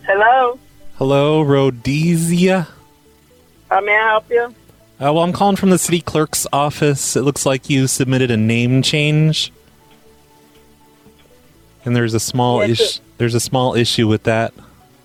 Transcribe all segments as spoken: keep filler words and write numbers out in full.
Hello? Hello, Rhodesia. How may I help you? Uh, well, I'm calling from the city clerk's office. It looks like you submitted a name change. And there's a small Yes, issue. There's a small issue with that.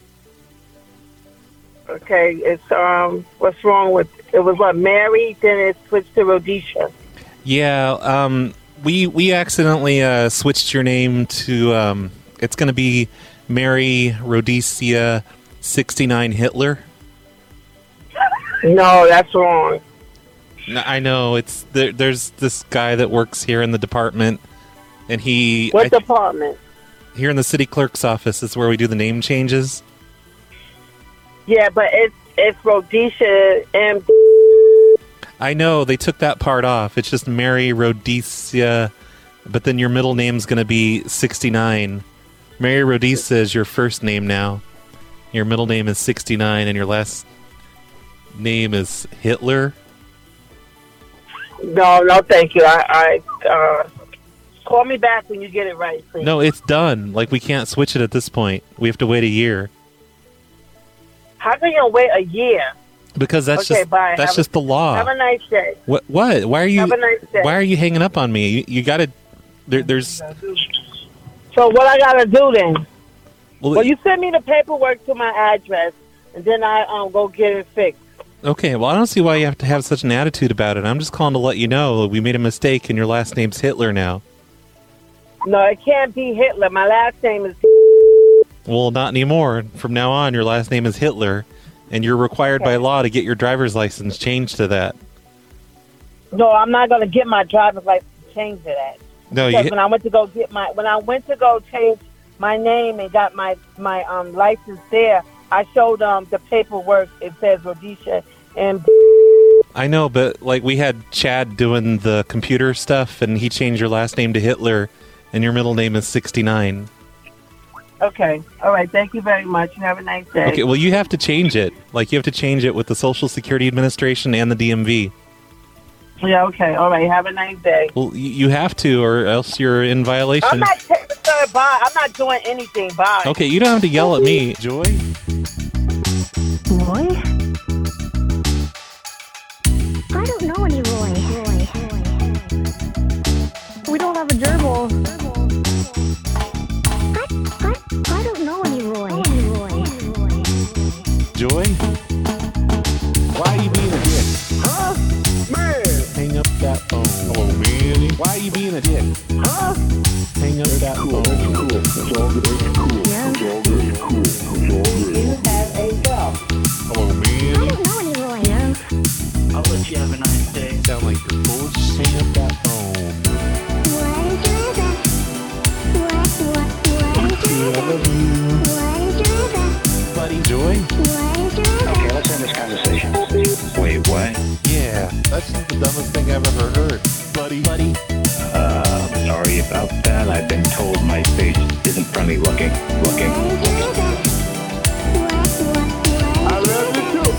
Okay, it's, um, what's wrong with, it was what, Mary, then it switched to Rhodesia. Yeah, um, we we accidentally uh, switched your name to, um, it's going to be Mary Rhodesia sixty-nine Hitler. No, that's wrong. No, I know, it's there, there's this guy that works here in the department, and he... What I, department? Here in the city clerk's office is where we do the name changes. Yeah, but it's, it's Rhodesia and... I know, they took that part off. It's just Mary Rhodesia, but then your middle name's going to be sixty-nine. Mary Rhodesia is your first name now. Your middle name is sixty-nine, and your last name is Hitler. No, no, thank you. I, I uh, call me back when you get it right, please. No, it's done. Like, we can't switch it at this point. We have to wait a year. How can you wait a year? Because that's Okay, just bye. that's Have just a- the law. Have a nice day. What? What? Why are you? Have a nice day. Why are you hanging up on me? You, you got to. There, there's. So what I gotta do then? Well, Well, you send me the paperwork to my address, and then I um go get it fixed. Okay, well, I don't see why you have to have such an attitude about it. I'm just calling to let you know we made a mistake, and your last name's Hitler now. No, it can't be Hitler. My last name is... Well, not anymore. From now on, your last name is Hitler, and you're required by law to get your driver's license changed to that. No, I'm not going to get my driver's license changed to that. No, Because you. when I went to go get my... When I went to go change my name and got my, my um license there, I showed um the paperwork. It says Rhodesia and... I know, but like we had Chad doing the computer stuff, and he changed your last name to Hitler, and your middle name is sixty-nine. Okay. All right. Thank you very much. You have a nice day. Okay, well, you have to change it. Like, you have to change it with the Social Security Administration and the D M V. Yeah, okay. All right. Have a nice day. Well, y- you have to, or else you're in violation. I'm not taking the bye. I'm not doing anything. Bye. Okay, you don't have to yell at me. Joy? Roy? I don't know any Roy. Roy. We don't have a gerbil. I, I, I don't know any Roy. Roy. Joy? Why are you being a dick? Huh? Man! Hang up that phone. Hello, man. Why are you being a dick? Huh? Hang up that Cool, phone. that's cool. That's all good. That's cool. Yeah. That's all good. That's cool. That's all good. You have a job. Hello, I man. don't know any Roy. No. I'll let you have a nice day. Sound like you're full of shit. Hang up that phone. What is your best? What, what, what is your I best? love you. What is your best? Buddy, Joy? What is your best? Okay, let's end this conversation. Wait, what? Yeah, that's the dumbest thing I've ever heard. Buddy. Buddy. Uh, sorry about that. I've been told my face isn't friendly looking. Looking. What is your best? What, what, what I love you too.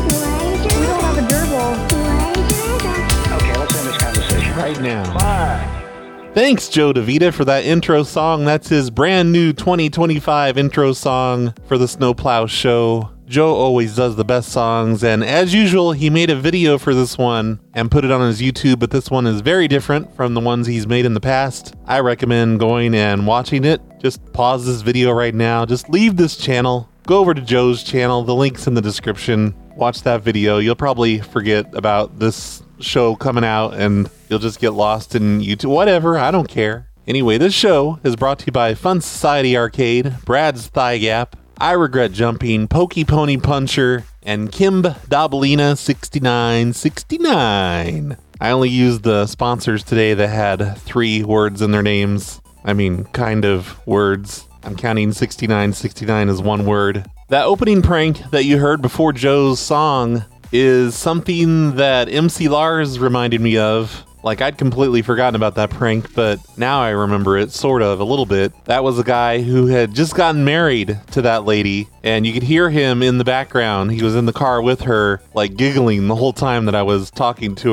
We don't have a gerbil. What is your best? Okay, let's end this conversation. Right now. Bye. Thanks, Joe DeVita, for that intro song. That's his brand new twenty twenty-five intro song for the Snowplow Show. Joe always does the best songs, and as usual, he made a video for this one and put it on his YouTube, but this one is very different from the ones he's made in the past. I recommend going and watching it. Just pause this video right now. Just leave this channel. Go over to Joe's channel. The link's in the description. Watch that video. You'll probably forget about this show coming out, and you'll just get lost in YouTube. Whatever, I don't care. Anyway, this show is brought to you by Fun Society Arcade, Brad's Thigh Gap, I Regret Jumping, Pokey Pony Puncher, and Kimb Dabalina sixty-nine sixty-nine. I only used the sponsors today that had three words in their names. I mean, kind of words. I'm counting sixty-nine sixty-nine as one word. That opening prank that you heard before Joe's song is something that M C Lars reminded me of. Like, I'd completely forgotten about that prank, but now I remember it, sort of, a little bit. That was a guy who had just gotten married to that lady, and you could hear him in the background. He was in the car with her, like, giggling the whole time that I was talking to her. They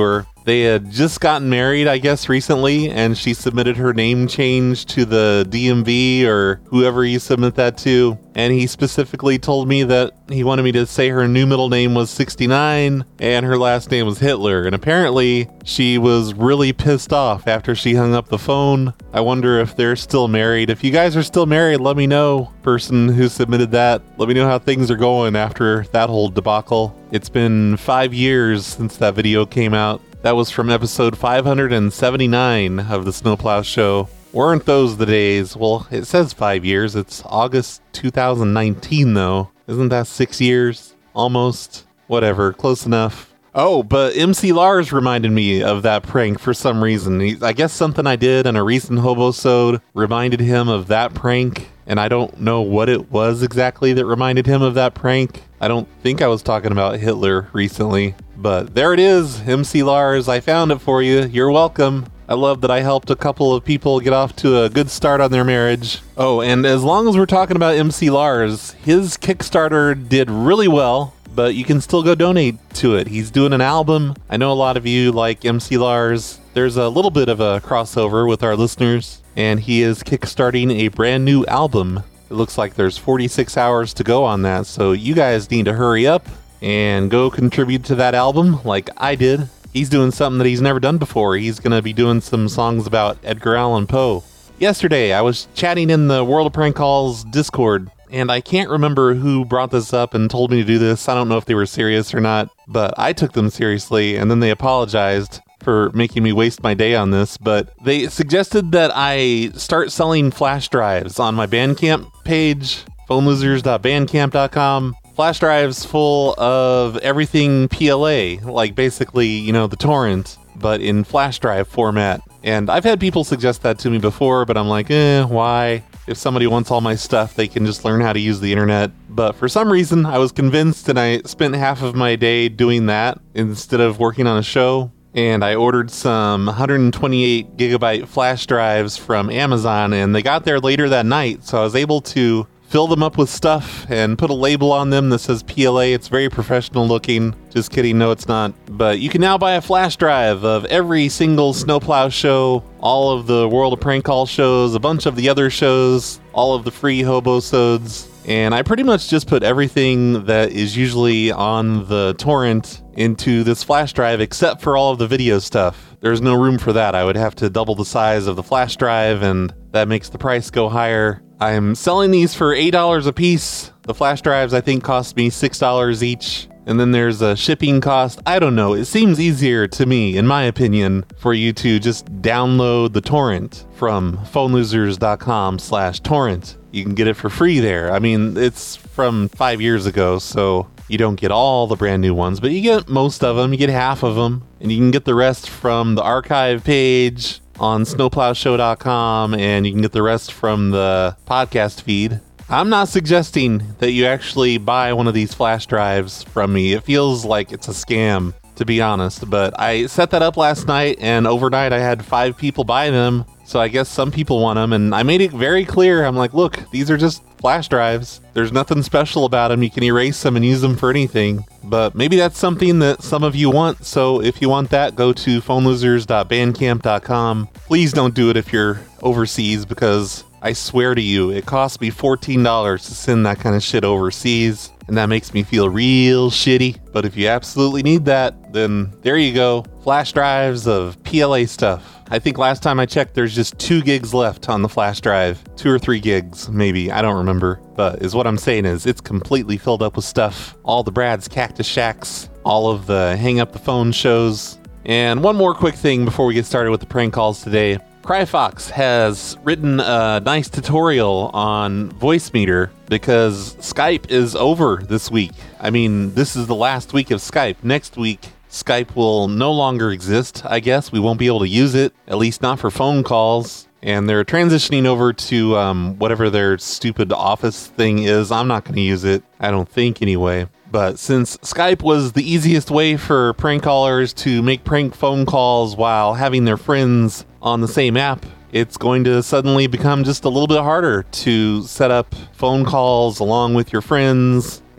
They had just gotten married, I guess, recently, and she submitted her name change to the D M V or whoever you submit that to. And he specifically told me that he wanted me to say her new middle name was sixty-nine and her last name was Hitler. And apparently she was really pissed off after she hung up the phone. I wonder if they're still married. If you guys are still married, let me know. Person who submitted that, let me know how things are going after that whole debacle. It's been five years since that video came out. That was from episode five hundred seventy-nine of the Snowplow Show. Weren't those the days? Well, it says five years. It's August two thousand nineteen, though. Isn't that six years? Almost. Whatever. Close enough. Oh, but M C Lars reminded me of that prank for some reason. He, I guess something I did in a recent Hobosode reminded him of that prank, and I don't know what it was exactly that reminded him of that prank. I don't think I was talking about Hitler recently, but there it is, M C Lars. I found it for you. You're welcome. I love that I helped a couple of people get off to a good start on their marriage. Oh, and as long as we're talking about M C Lars, his Kickstarter did really well, but you can still go donate to it. He's doing an album. I know a lot of you like M C Lars. There's a little bit of a crossover with our listeners, and he is kickstarting a brand new album. It looks like there's forty-six hours to go on that, so you guys need to hurry up and go contribute to that album like I did. He's doing something that he's never done before. He's going to be doing some songs about Edgar Allan Poe. Yesterday, I was chatting in the World of Prank Calls Discord, and I can't remember who brought this up and told me to do this. I don't know if they were serious or not, but I took them seriously, and then they apologized for making me waste my day on this, but they suggested that I start selling flash drives on my Bandcamp page, phone losers dot bandcamp dot com. Flash drives full of everything P L A, like basically, you know, the torrent, but in flash drive format. And I've had people suggest that to me before, but I'm like, eh, why? If somebody wants all my stuff, they can just learn how to use the internet. But for some reason, I was convinced, and I spent half of my day doing that instead of working on a show. And I ordered some one hundred twenty-eight gigabyte flash drives from Amazon, and they got there later that night, so I was able to fill them up with stuff and put a label on them that says P L A. It's very professional looking. Just kidding, no it's not. But you can now buy a flash drive of every single Snowplow show, all of the World of Prank Call shows, a bunch of the other shows, all of the free Hobosodes. And I pretty much just put everything that is usually on the torrent into this flash drive except for all of the video stuff. There's no room for that. I would have to double the size of the flash drive, and that makes the price go higher. I'm selling these for eight dollars a piece. The flash drives, I think, cost me six dollars each. And then there's a shipping cost. I don't know. It seems easier to me, in my opinion, for you to just download the torrent from phone losers dot com slash torrent. You can get it for free there. I mean, it's from five years ago, so you don't get all the brand new ones, but you get most of them. You get half of them, and you can get the rest from the archive page on snowplow show dot com, and you can get the rest from the podcast feed. I'm not suggesting that you actually buy one of these flash drives from me. It feels like it's a scam, to be honest, but I set that up last night, and overnight I had five people buy them, so I guess some people want them, and I made it very clear. I'm like, look, these are just flash drives. There's nothing special about them. You can erase them and use them for anything, but maybe that's something that some of you want, so if you want that, go to phone losers dot bandcamp dot com. Please don't do it if you're overseas, because I swear to you, it cost me fourteen dollars to send that kind of shit overseas, and that makes me feel real shitty. But if you absolutely need that, then there you go. Flash drives of P L A stuff. I think last time I checked, there's just two gigs left on the flash drive. Two or three gigs, maybe. I don't remember. But is what I'm saying is it's completely filled up with stuff. All the Brad's Cactus Shacks, all of the Hang Up the Phone shows. And one more quick thing before we get started with the prank calls today. Cryfox has written a nice tutorial on Voicemeeter because Skype is over this week. I mean, this is the last week of Skype. Next week, Skype will no longer exist, I guess. We won't be able to use it, at least not for phone calls. And they're transitioning over to um, whatever their stupid Office thing is. I'm not going to use it. I don't think anyway. But since Skype was the easiest way for prank callers to make prank phone calls while having their friends on the same app, it's going to suddenly become just a little bit harder to set up phone calls along with your friends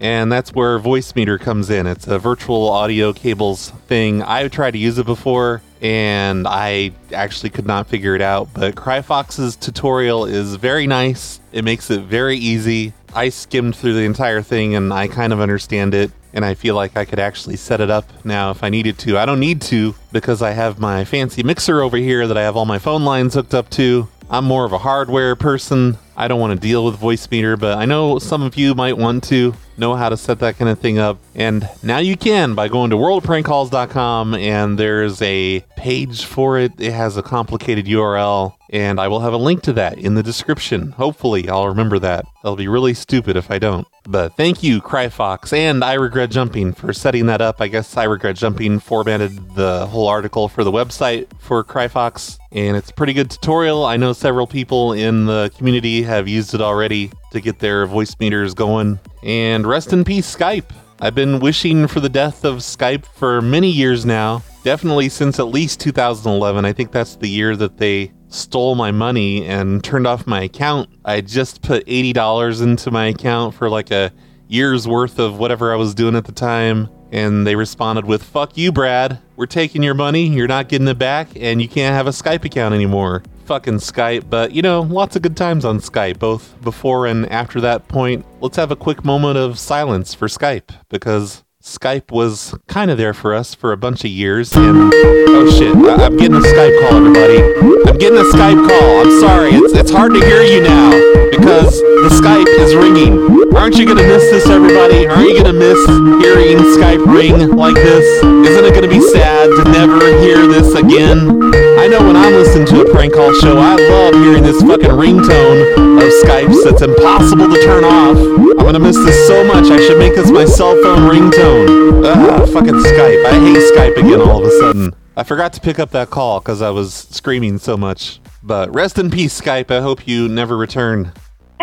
And that's where Voicemeeter comes in. It's a virtual audio cables thing. I've tried to use it before, and I actually could not figure it out. But CryFox's tutorial is very nice. It makes it very easy. I skimmed through the entire thing, and I kind of understand it. And I feel like I could actually set it up now if I needed to. I don't need to, because I have my fancy mixer over here that I have all my phone lines hooked up to. I'm more of a hardware person. I don't want to deal with Voicemeeter, but I know some of you might want to know how to set that kind of thing up. And now you can by going to world prank calls dot com, and there's a page for it. It has a complicated U R L, and I will have a link to that in the description. Hopefully I'll remember that. That'll be really stupid if I don't. But thank you, CryFox, and I Regret Jumping for setting that up. I guess I Regret Jumping formatted the whole article for the website for CryFox, and it's a pretty good tutorial. I know several people in the community have used it already to get their voice meters going. And rest in peace, Skype. I've been wishing for the death of Skype for many years now. Definitely since at least two thousand eleven. I think that's the year that they stole my money and turned off my account. I just put eighty dollars into my account for like a year's worth of whatever I was doing at the time. And they responded with, "Fuck you, Brad. We're taking your money. You're not getting it back. And you can't have a Skype account anymore." Fucking Skype. But, you know, lots of good times on Skype, both before and after that point. Let's have a quick moment of silence for Skype, because Skype was kind of there for us for a bunch of years, and oh shit, I- I'm getting a Skype call, everybody. I'm getting a Skype call. I'm sorry, it's it's hard to hear you now because the Skype is ringing. Aren't you gonna miss this, everybody? Aren't you gonna miss hearing Skype ring like this? Isn't it gonna be sad to never hear this again? I know when I'm listening to a prank call show, I love hearing this fucking ringtone of Skype's that's impossible to turn off. I'm gonna miss this so much, I should make this my cell phone ringtone. Ah, fucking Skype. I hate Skype again all of a sudden. I forgot to pick up that call because I was screaming so much. But rest in peace, Skype. I hope you never return.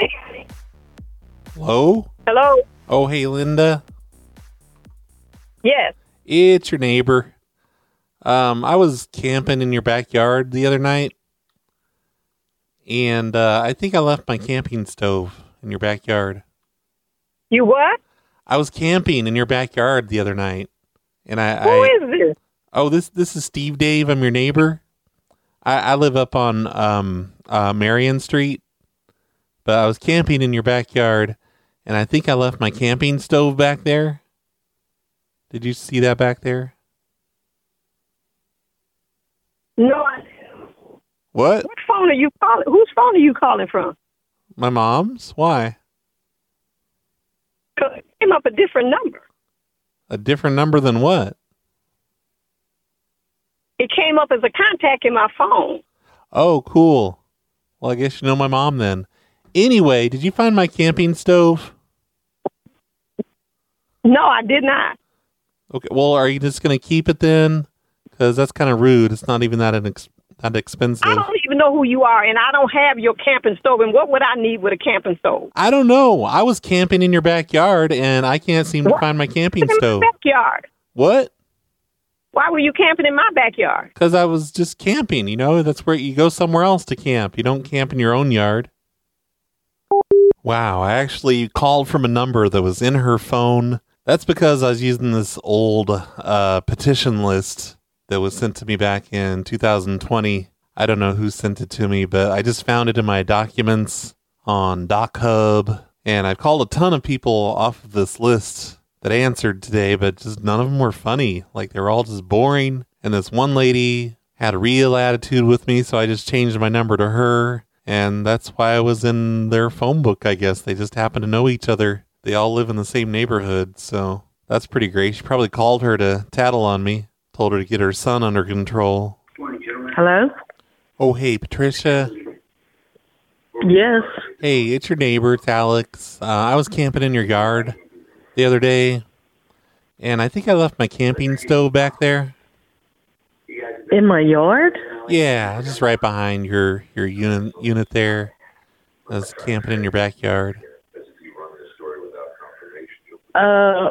Hello? Hello? Oh, hey, Linda. Yes. It's your neighbor. Um, I was camping in your backyard the other night, and uh, I think I left my camping stove in your backyard. You what? I was camping in your backyard the other night, and I. Who I, is this? Oh, this this is Steve Dave. I'm your neighbor. I, I live up on um, uh, Marion Street, but I was camping in your backyard, and I think I left my camping stove back there. Did you see that back there? No. I- What? What phone are you calling? Whose phone are you calling from? My mom's? Why? It came up a different number. A different number than what? It came up as a contact in my phone. Oh, cool. Well, I guess you know my mom then. Anyway, did you find my camping stove? No, I did not. Okay, well, are you just going to keep it then? Because that's kind of rude. It's not even that, inex- that expensive. I don't even know who you are, and I don't have your camping stove. And what would I need with a camping stove? I don't know. I was camping in your backyard, and I can't seem to What? find my camping In stove. my backyard. What? Why were you camping in my backyard? Because I was just camping, you know? That's where you go somewhere else to camp. You don't camp in your own yard. Wow, I actually called from a number that was in her phone. That's because I was using this old uh, petition list that was sent to me back in two thousand twenty. I don't know who sent it to me, but I just found it in my documents on DocHub. And I've called a ton of people off of this list that answered today, but just none of them were funny. Like, they were all just boring. And this one lady had a real attitude with me, so I just changed my number to her. And that's why I was in their phone book, I guess. They just happen to know each other. They all live in the same neighborhood, so that's pretty great. She probably called her to tattle on me, told her to get her son under control. Hello? Oh, hey, Patricia. Yes. Hey, it's your neighbor, it's Alex. Uh, I was camping in your yard the other day, and I think I left my camping stove back there. In my yard? Yeah, just right behind your, your unit, unit there. I was camping in your backyard. Uh,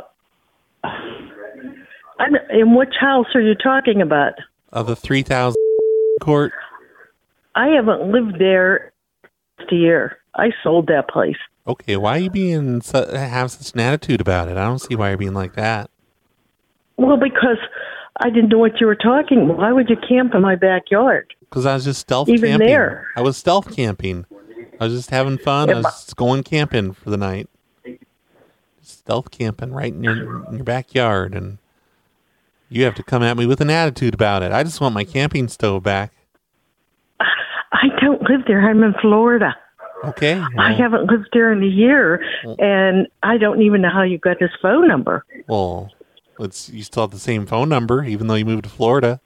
I'm, in which house are you talking about? Uh, the three thousand court. I haven't lived there last year. I sold that place. Okay, why are you being su- have such an attitude about it? I don't see why you're being like that. Well, because I didn't know what you were talking. Why would you camp in my backyard? Because I was just stealth Even camping. there. I was stealth camping. I was just having fun. I Yeah, was just going camping for the night. Stealth camping right in your, in your backyard, and you have to come at me with an attitude about it. I just want my camping stove back. I don't live there. I'm in Florida. Okay. I Well, haven't lived there in a year, and I don't even know how you got his phone number. well it's, you still have the same phone number, even though you moved to Florida.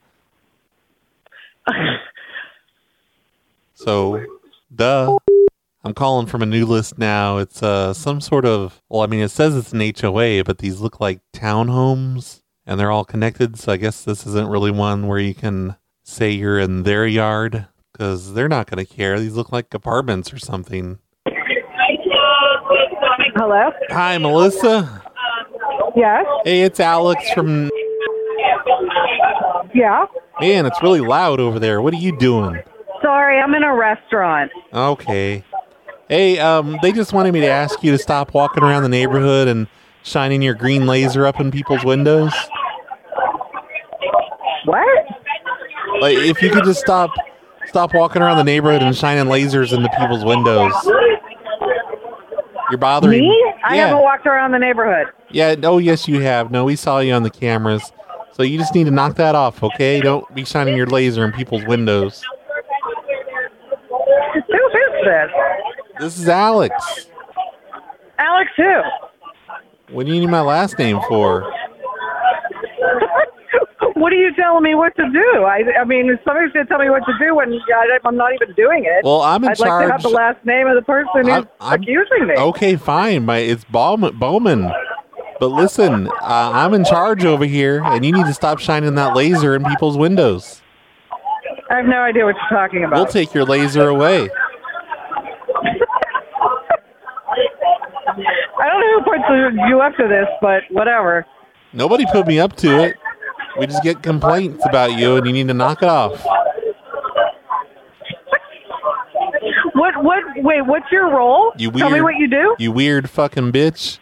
So, duh. I'm calling from a new list now. It's uh some sort of, well, I mean, it says it's an H O A, but these look like townhomes, and they're all connected, so I guess this isn't really one where you can say you're in their yard, because they're not going to care. These look like apartments or something. Hello? Hi, Melissa. Yes? Hey, it's Alex from... Yeah? Man, it's really loud over there. What are you doing? Sorry, I'm in a restaurant. Okay. Hey, um, they just wanted me to ask you to stop walking around the neighborhood and shining your green laser up in people's windows. What? Like, if you could just stop stop walking around the neighborhood and shining lasers into people's windows. You're bothering Me? I yeah. haven't walked around the neighborhood. Yeah, oh yes you have. No, we saw you on the cameras. So you just need to knock that off, okay? Don't be shining your laser in people's windows. Who is this? This is Alex. Alex who? What do you need my last name for? What are you telling me what to do? I, I mean, if somebody's going to tell me what to do when I, I'm not even doing it. Well, I'm in I'd charge. like to have the last name of the person who's I'm- I'm- accusing me. Okay, fine. My it's Bowman. Bowman. But listen, uh, I'm in charge over here, and you need to stop shining that laser in people's windows. I have no idea what you're talking about. We'll take your laser away. I don't know who puts you up to this, but whatever. Nobody put me up to it. We just get complaints about you, and you need to knock it off. What? What? Wait. What's your role? You Tell me weird- what you do. You weird fucking bitch.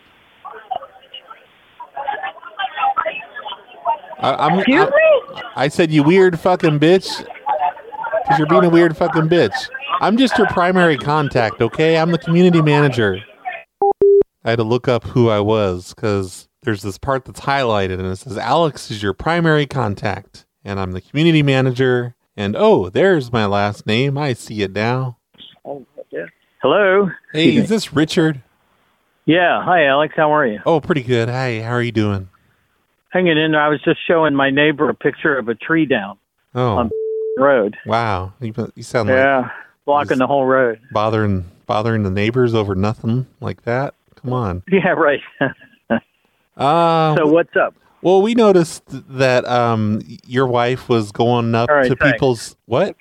I, I'm, Excuse I, me? I said you weird fucking bitch. Because you're being a weird fucking bitch. I'm just your primary contact, okay? I'm the community manager. I had to look up who I was because there's this part that's highlighted and it says Alex is your primary contact. And I'm the community manager. And oh, there's my last name. I see it now. Hello. Hey, is this Richard? Yeah. Hi, Alex. How are you? Oh, pretty good. Hi, how are you doing? Hanging in there. I was just showing my neighbor a picture of a tree down Oh, on the road. wow. You, you sound like Yeah. Blocking the whole road. bothering bothering the neighbors over nothing like that. Come on. Yeah, right. Uh, So what's up? well, we noticed that um, your wife was going up All right, to thanks. people's what?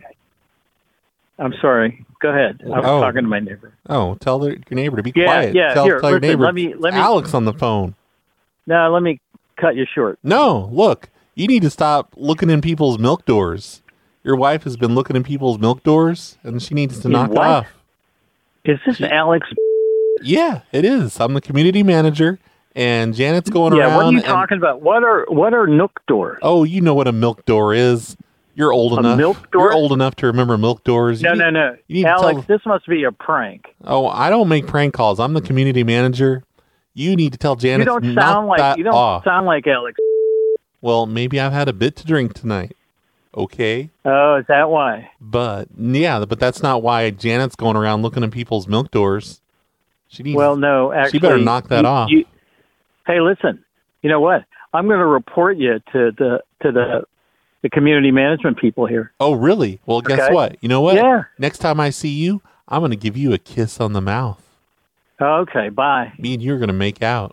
I'm sorry. Go ahead. I was Oh. talking to my neighbor. Oh, tell the, your neighbor to be Yeah, quiet. yeah, Tell, here, tell your listen, neighbor. let me- let me- Alex on the phone. No, let me cut you short. No, look, you need to stop looking in people's milk doors. Your wife has been looking in people's milk doors, and she needs to In knock what? it off. Is this Alex? Yeah, it is. I'm the community manager, and Janet's going Yeah, around. what are you and- talking about? What are what are nook doors? Oh, you know what a milk door is. You're old A enough. milk door? You're old enough to remember milk doors. No, You no, need- no. you need to Alex, tell- this must be a prank. Oh, I don't make prank calls. I'm the community manager. You need to tell Janet You don't to knock sound like that you don't off. sound like Alex. Well, maybe I've had a bit to drink tonight. Okay, Oh, is that why? but yeah, but that's not why Janet's going around looking at people's milk doors. She needs. Well, no, actually, she better knock that you- off. you- hey, listen. You know what? I'm going to report you to the to the the community management people here. Oh, really? Well, guess Okay. what? You know what? Yeah. Next time I see you, I'm going to give you a kiss on the mouth. Okay, bye. Me and you are going to make out.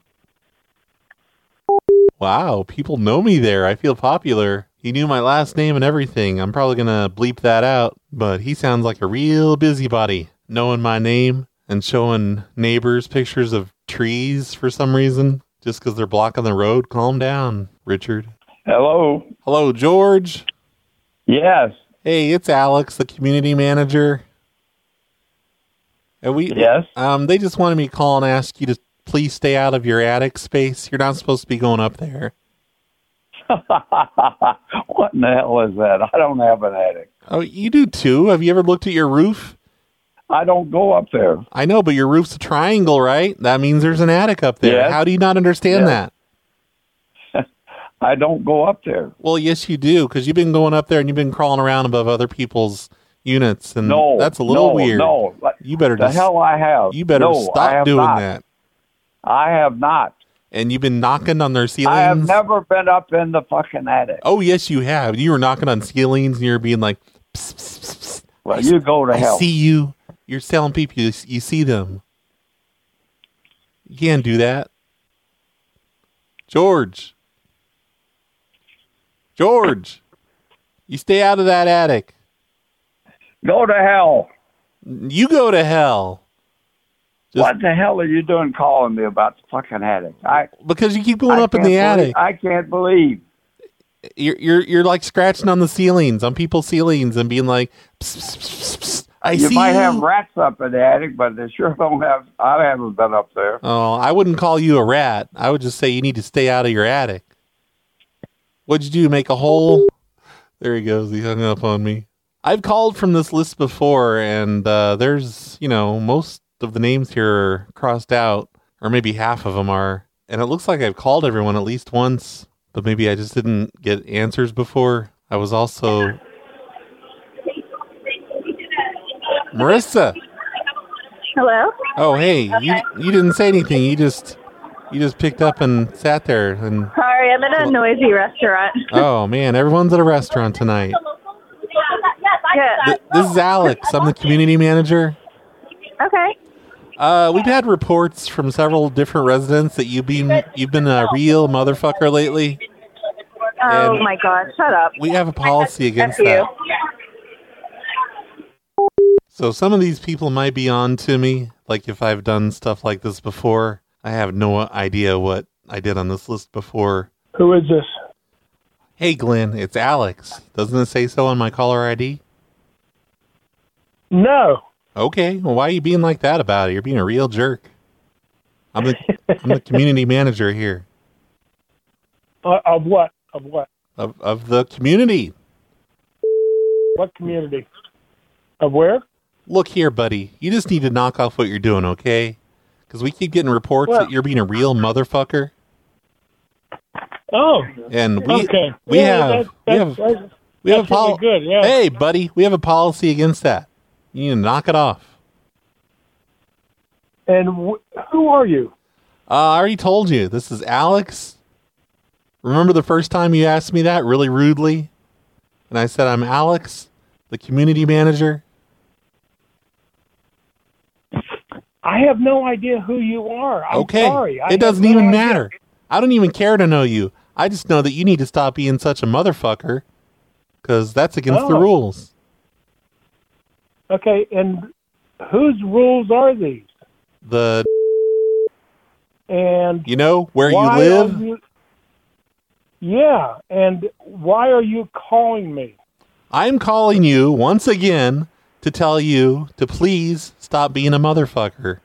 Wow, people know me there. I feel popular. He knew my last name and everything. I'm probably going to bleep that out, but he sounds like a real busybody, knowing my name and showing neighbors pictures of trees for some reason, just because they're blocking the road. Calm down, Richard. Hello. Hello, George. Yes. Hey, it's Alex, the community manager. And we, Yes. Um, they just wanted me to call and ask you to please stay out of your attic space. You're not supposed to be going up there. What in the hell is that? I don't have an attic. Oh, you do too. Have you ever looked at your roof? I don't go up there. I know, but your roof's a triangle, right? That means there's an attic up there. Yes. How do you not understand Yes. that? I don't go up there. Well, yes, you do, because you've been going up there and you've been crawling around above other people's units, and No, that's a little no, weird. no. You better The just, hell I have. you better No, I stop have doing not. that. I have not. And you've been knocking on their ceilings. I have never been up in the fucking attic. Oh, yes, you have. You were knocking on ceilings, and you're being like, psst, psst, psst, psst. Well, you go to I hell. see you. You're telling people you, you see them. You can't do that. George. George. You stay out of that attic. Go to hell. You go to hell. Just What the hell are you doing calling me about the fucking attic? I because you keep going I up in can't the believe- attic. I can't believe. You're you're you're like scratching on the ceilings, on people's ceilings, and being like, psst, psst, psst, psst, I You see might you. have rats up in the attic, but they sure don't have. I haven't been up there. Oh, I wouldn't call you a rat. I would just say you need to stay out of your attic. What'd you do? Make a hole? There he goes. He hung up on me. I've called from this list before, and uh, there's, you know, most of the names here are crossed out, or maybe half of them are. And it looks like I've called everyone at least once, but maybe I just didn't get answers before. I was also... Marissa! Hello? Oh, hey, you you didn't say anything. You just you just picked up and sat there. And Sorry, I'm in a noisy restaurant. oh man, everyone's at a restaurant tonight. Yeah. Th- this is Alex. I'm the community manager. Okay. Uh, we've had reports from several different residents that you've been you've been a real motherfucker lately. Oh And my God! Shut up. We have a policy against F you. that. So some of these people might be on to me, like if I've done stuff like this before. I have no idea what I did on this list before. Who is this? Hey, Glenn, it's Alex. Doesn't it say so on my caller I D? No. Okay, well, why are you being like that about it? You're being a real jerk. I'm the I'm the community manager here Uh, of what? Of what? of of the community. What community? Of where? Look here, buddy. You just need to knock off what you're doing, okay? Because we keep getting reports Well- that you're being a real motherfucker. Oh. And we okay. we Yeah, have that- we that- have that's- we have a that's really pol- good, yeah. Hey, buddy, we have a policy against that. You need to knock it off. And wh- who are you? Uh, I already told you. This is Alex. Remember the first time you asked me that really rudely? And I said, I'm Alex, the community manager. I have no idea who you are. I'm Okay. sorry. I It doesn't have no even idea. matter. I don't even care to know you. I just know that you need to stop being such a motherfucker because that's against the Oh. rules. Okay, and whose rules are these? The, And you know, where you why live. are you- yeah, and why are you calling me? I'm calling you once again to tell you to please stop being a motherfucker.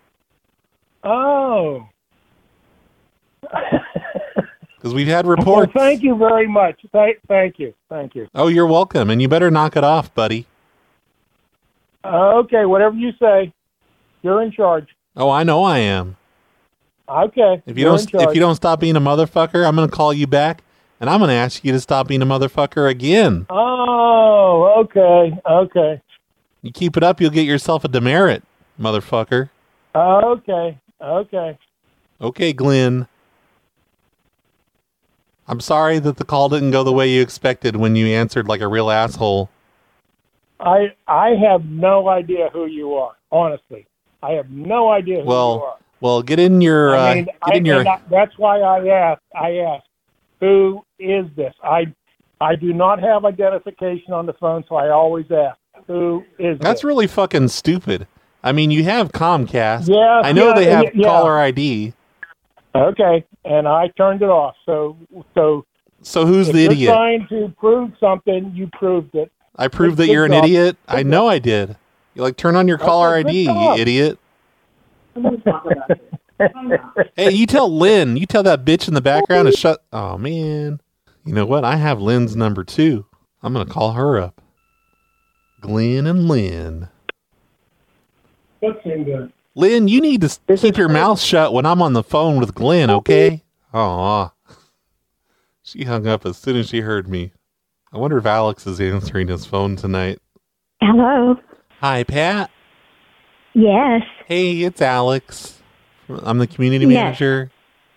Oh. Because we've had Well, reports. thank you very much. Thank, thank you. Thank you. Oh, you're welcome. And you better knock it off, buddy. Uh, okay, whatever you say. You're in charge. Oh, I know I am. Okay. If you you're don't in charge. if you don't stop being a motherfucker, I'm going to call you back and I'm going to ask you to stop being a motherfucker again. Oh, okay. Okay. You keep it up, you'll get yourself a demerit, motherfucker. Okay. Okay. Okay, Glenn. I'm sorry that the call didn't go the way you expected when you answered like a real asshole. I I have no idea who you are. Honestly, I have no idea who you Well, are. well, get in your I uh, mean, get I, in your and I, that's why I asked. I asked, who is this? I I do not have identification on the phone, so I always ask, who is That's this? really fucking stupid. I mean, you have Comcast. Yeah, I know yeah, they have yeah. caller I D. Okay, and I turned it off. So so So who's if the you're idiot? trying to prove something, you proved it. I proved Good- that you're an good job. idiot. Good I job. know I did. You like turn on your caller Okay, I D, good you job. idiot. Hey, you tell Lynn, you tell that bitch in the background to shut. Oh man, you know what? I have Lynn's number too. I'm gonna call her up. Glenn and Lynn. What's in there? Lynn, you need to s- keep your mouth shut when I'm on the phone with Glenn, okay? Aw. She hung up as soon as she heard me. I wonder if Alex is answering his phone tonight. Hello. Hi, Pat. Yes. Hey, it's Alex. I'm the community Yes. manager.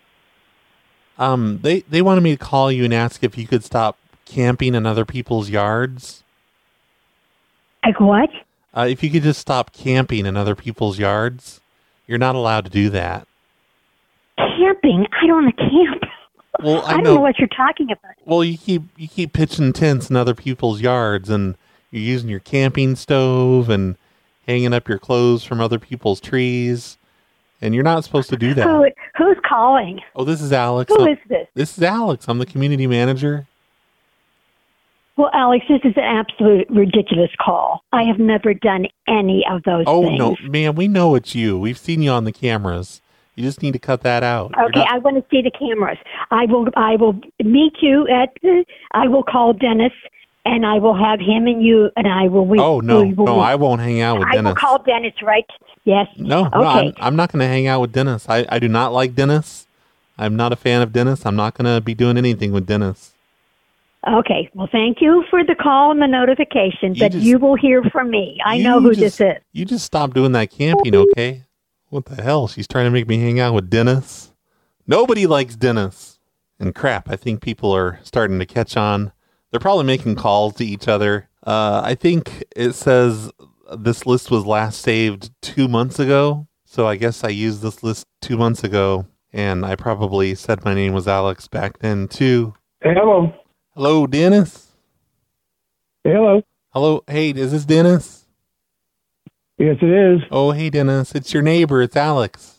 Um, they, they wanted me to call you and ask if you could stop camping in other people's yards. Like what? Uh, if you could just stop camping in other people's yards. You're not allowed to do that. Camping? I don't want to camp. Well, I, I don't know. know what you're talking about. Well, you keep you keep pitching tents in other people's yards, and you're using your camping stove and hanging up your clothes from other people's trees, and you're not supposed to do that. Who, who's calling? Oh, this is Alex. Who I'm- is this? This is Alex. I'm the community manager. Well, Alex, this is an absolute ridiculous call. I have never done any of those Oh things. no, man, we know it's you. We've seen you on the cameras. You just need to cut that out. You're Okay, not- I want to see the cameras. I will. I will meet you at. The, I will call Dennis, and I will have him and you, and I will. We, oh no, we will, no, I won't hang out with I Dennis. will call Dennis. Right? Yes. No, Okay. no, I'm, I'm not going to hang out with Dennis. I, I do not like Dennis. I'm not a fan of Dennis. I'm not going to be doing anything with Dennis. Okay. Well, thank you for the call and the notification, You but just- you will hear from me. I You know who just- this is. You just stop doing that camping, okay? What the hell? She's trying to make me hang out with Dennis. Nobody likes Dennis. And crap, I think people are starting to catch on. They're probably making calls to each other. Uh, I think it says this list was last saved two months ago. So I guess I used this list two months ago. And I probably said my name was Alex back then too. Hello. Hello, Dennis. Hello. Hello. Hey, is this Dennis? Yes, it is. Oh, hey, Dennis. It's your neighbor. It's Alex.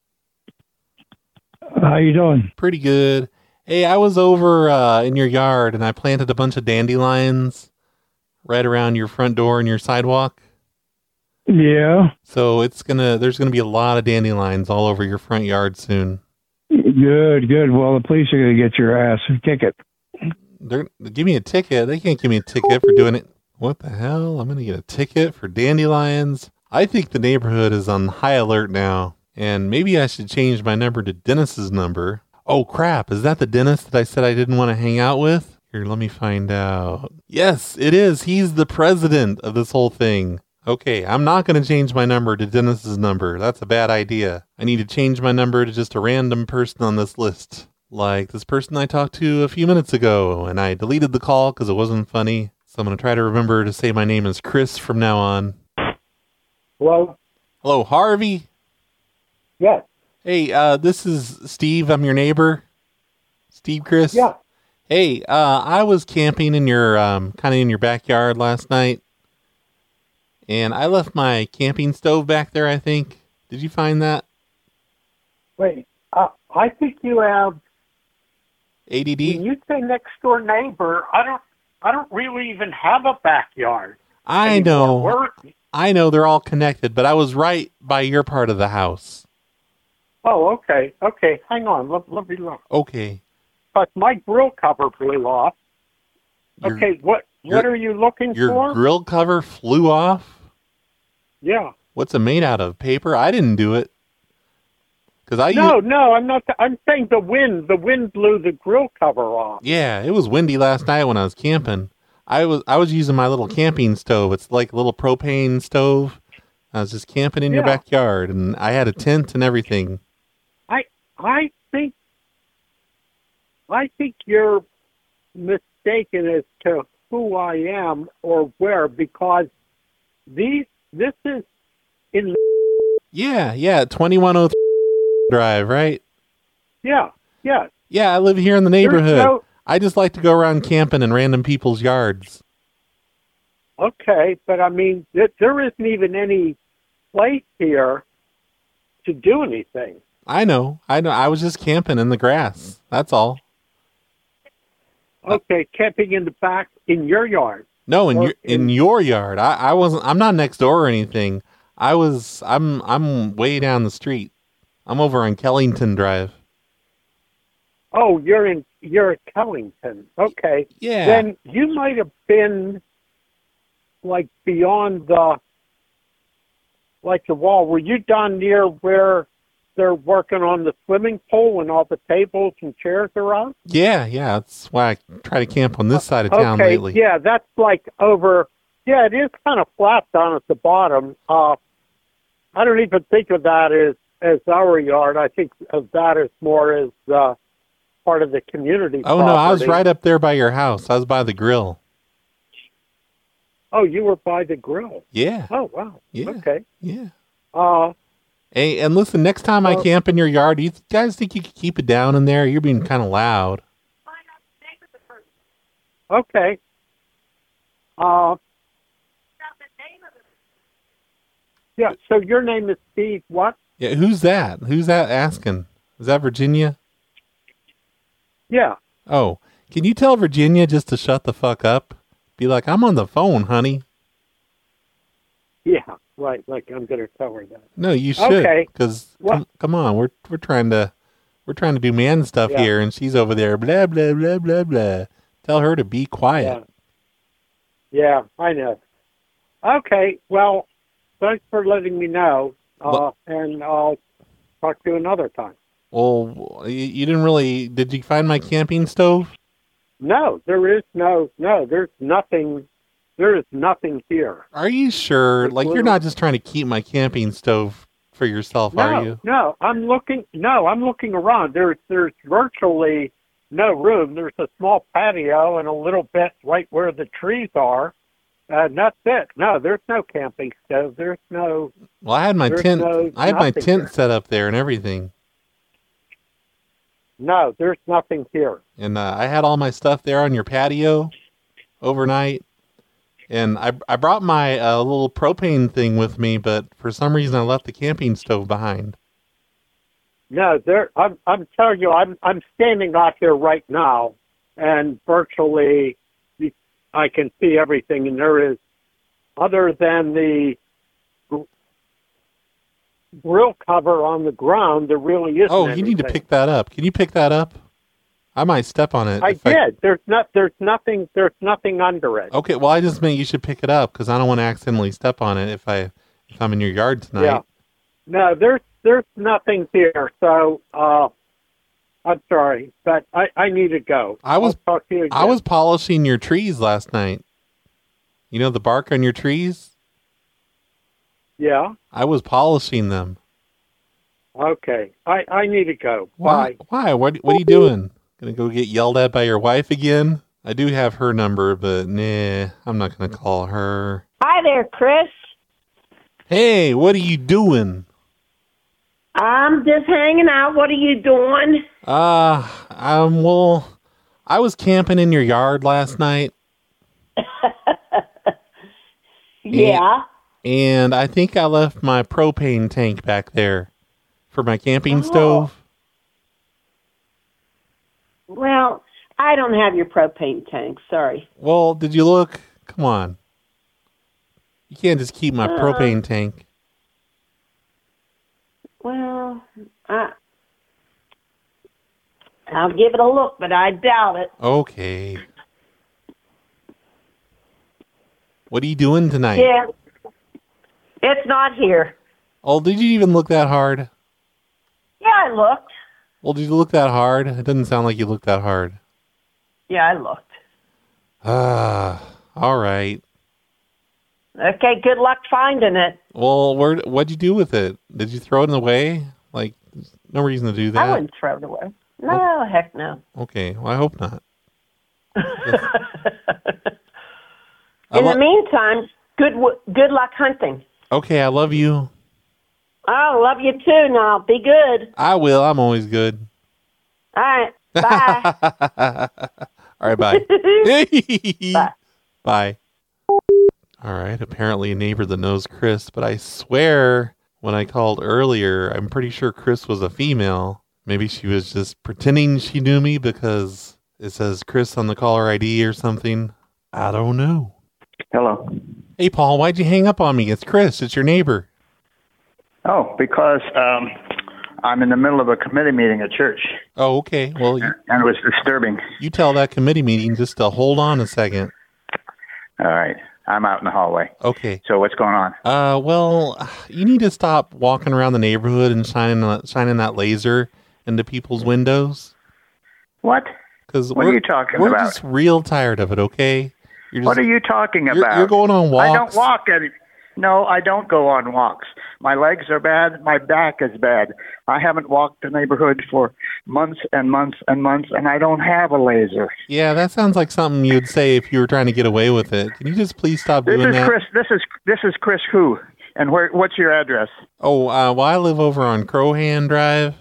How you doing? Pretty good. Hey, I was over uh, in your yard and I planted a bunch of dandelions right around your front door and your sidewalk. Yeah. So it's gonna, there's gonna be a lot of dandelions all over your front yard soon. Good, good. Well, the police are going to get your ass a ticket. They're give me a ticket. They can't give me a ticket for doing it. What the hell? I'm gonna get a ticket for dandelions. I think the neighborhood is on high alert now, and maybe I should change my number to Dennis's number. Oh crap! Is that the Dennis that I said I didn't want to hang out with? Here, let me find out. Yes, it is. He's the president of this whole thing. Okay, I'm not going to change my number to Dennis's number. That's a bad idea. I need to change my number to just a random person on this list. Like this person I talked to a few minutes ago, and I deleted the call because it wasn't funny. So I'm going to try to remember to say my name is Chris from now on. Hello? Hello, Harvey. Yes. Hey, uh, this is Steve. I'm your neighbor. Steve, Chris. Yeah. Hey, uh, I was camping in your, um, kind of in your backyard last night. And I left my camping stove back there, I think. Did you find that? Wait, uh, I think you have. A D D? When you say next door neighbor, I don't. I don't really even have a backyard. I anymore. know. Where- I know they're all connected, but I was right by your part of the house. Oh, okay, okay. Hang on. Let, let me look. Okay. But my grill cover blew off. Your- okay, what what your- are you looking Your for? grill cover flew off? Yeah. What's it made out of? Paper? I didn't do it. Cause I No, used- no, I'm not. I'm saying the wind. The wind blew the grill cover off. Yeah, it was windy last night when I was camping. I was I was using my little camping stove. It's like a little propane stove. I was just camping in your Yeah. backyard, and I had a tent and everything. I I think I think you're mistaken as to who I am or where, because these this is in Yeah, yeah, twenty-one oh three Drive, right? yeah yeah Yeah, I live here in the There's neighborhood. no- I just like to go around camping in random people's yards. okay, but I mean th- there isn't even any place here to do anything. I know, I know. I was just camping in the grass. That's all. Okay, camping in the back in your yard. No, in Or your in your yard. I, I wasn't. I'm not next door or anything. I was. I'm. I'm way down the street. I'm over on Kellington Drive. Oh, you're in. You're at Kellington. Okay. Yeah. Then you might have been like beyond the like the wall. Were you down near where they're working on the swimming pool and all the tables and chairs are on? Yeah, yeah. That's why I try to camp on this side of town Okay, lately. yeah, that's like over. Yeah, it is kind of flat down at the bottom. Uh, I don't even think of that as as our yard. I think of that as more as uh, part of the community. Oh no, I was property. right up there by your house. I was by the grill. Oh, you were by the grill. Yeah. Oh wow. Yeah. Okay. Yeah. Uh, Hey, and listen, next time I Uh, camp in your yard, do you guys think you could keep it down in there? You're being kind of loud. okay. Uh, yeah. So your name is Steve. What? Yeah, who's that? Who's that asking? Is that Virginia? Yeah. Oh, can you tell Virginia just to shut the fuck up? Be like, I'm on the phone, honey. Yeah. Right. Like I'm going to tell her that. No, you should. Okay. Because What? come, come on, we're we're trying to we're trying to do man stuff Yeah. here, and she's over there blah blah blah blah blah. Tell her to be quiet. Yeah, I know. Okay, well, thanks for letting me know, uh, What? and I'll talk to you another time. Well, you, you didn't really. Did you find my camping stove? No, there is no, no, there's nothing, there is nothing here. Are you sure? It's Like you're little- not just trying to keep my camping stove for yourself, No, are you? no, I'm looking, no, I'm looking around. There's, there's virtually no room. There's a small patio and a little bit right where the trees are, and that's it. No, there's no camping stove. There's no, Well, I had my There's tent. no- I had my nothing tent here. set up there and everything, no, there's nothing here. and uh, I had all my stuff there on your patio overnight. And I I brought my uh, little propane thing with me, but for some reason I left the camping stove behind. No, there. I'm. I'm telling you, I'm. I'm standing out here right now, and virtually, you- I can see everything. And there is, other than the gr- grill cover on the ground, there really isn't. Oh, you need to anything. pick that up. Can you pick that up? I might step on it. I if did. There's not. There's nothing. There's nothing under it. Okay, well, I just meant you should pick it up because I don't want to accidentally step on it if I if I'm in your yard tonight. Yeah. No, there's. There's nothing here. So, uh, I'm sorry, but I. I need to go. I was I'll talk to you again. I was polishing your trees last night. You know the bark on your trees? Yeah. I was polishing them. Okay. I. I need to go. Why? Bye. Why? What? What are you doing? Gonna go get yelled at by your wife again? I do have her number, but nah, I'm not gonna call her. Hi there, Chris. Hey, what are you doing? I'm just hanging out. What are you doing? Uh, um, well, I was camping in your yard last night. Yeah. And I think I left my propane tank back there for my camping Oh. stove. Well, I don't have your propane tank. Sorry. Well, did you look? Come on. You can't just keep my Uh. propane tank. Well, I, I'll give it a look, but I doubt it. Okay. What are you doing tonight? Yeah. It's not here. Oh, did you even look that hard? Yeah, I looked. Well, did you look that hard? It doesn't sound like you looked that hard. Yeah, I looked. Ah, all right. Okay, good luck finding it. Well, where? What'd you do with it? Did you throw it away? Like, there's no reason to do that. I wouldn't throw it away. No, heck no. Okay, well, I hope not. In I lo- the meantime, good w- good luck hunting. Okay, I love you. I love you too. Now, be good. I will. I'm always good. All right. Bye. All right, bye. Bye. Bye. All right, apparently a neighbor that knows Chris, but I swear when I called earlier, I'm pretty sure Chris was a female. Maybe she was just pretending she knew me because it says Chris on the caller I D or something. I don't know. Hello. Hey, Paul, why'd you hang up on me? It's Chris. It's your neighbor. Oh, because um, I'm in the middle of a committee meeting at church. Oh, okay. Well, you, and it was disturbing. You tell that committee meeting just to hold on a second. All right. I'm out in the hallway. Okay. So what's going on? Uh, well, you need to stop walking around the neighborhood and shining uh, shining that laser into people's windows. What? Because what are you talking we're about? We're just real tired of it, okay? You're just, what are you talking you're, about? You're going on walks. I don't walk any. No, I don't go on walks. My legs are bad. My back is bad. I haven't walked the neighborhood for months and months and months, and I don't have a laser. Yeah, that sounds like something you'd say if you were trying to get away with it. Can you just please stop this doing is that? Chris. This is this is Chris who? And where? What's your address? Oh, uh, well, I live over on Crowhand Drive.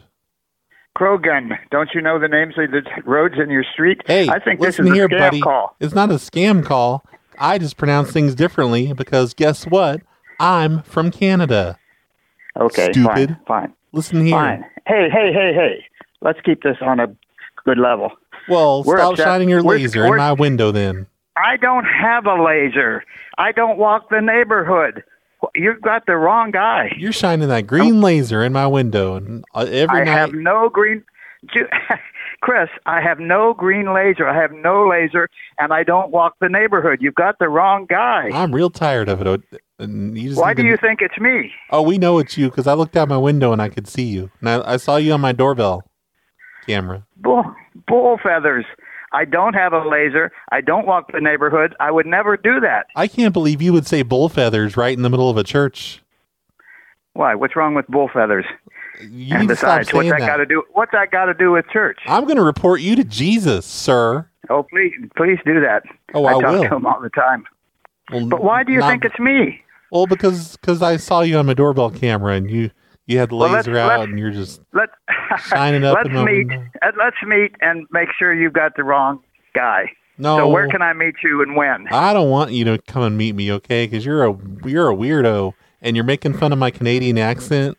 Krogan. Don't you know the names of the roads in your street? Hey, I think this listen is a here, scam buddy. call. It's not a scam call. I just pronounce things differently because guess what? I'm from Canada. Okay, Stupid. fine, fine. Listen here. Fine. Hey, hey, hey, hey. Let's keep this on a good level. Well, We're stop upset. shining your We're- laser we're- in my window then. I don't have a laser. I don't walk the neighborhood. You've got the wrong guy. You're shining that green laser in my window, and uh, every I night. have no green... Ju- Chris, I have no green laser. I have no laser, and I don't walk the neighborhood. You've got the wrong guy. I'm real tired of it. And you just Why need do to- you think it's me? Oh, we know it's you because I looked out my window and I could see you. And I, I saw you on my doorbell camera. Bull, bull feathers. I don't have a laser. I don't walk the neighborhood. I would never do that. I can't believe you would say bull feathers right in the middle of a church. Why? What's wrong with bull feathers? You and need to stop besides, what's saying that, that. got to do? What's that got to do with church? I'm going to report you to Jesus, sir. Oh, please, please do that. Oh, I I talk will. to him all the time. Well, But why do you not- think it's me? Well, because cause I saw you on my doorbell camera and you, you had the Well, let's- laser out let's- and you're just Let shining up let's in my meet. window. uh, Let's meet and make sure you've got the wrong guy. No. So where can I meet you and when? I don't want you to come and meet me, okay? Because you're a you're a weirdo and you're making fun of my Canadian accent.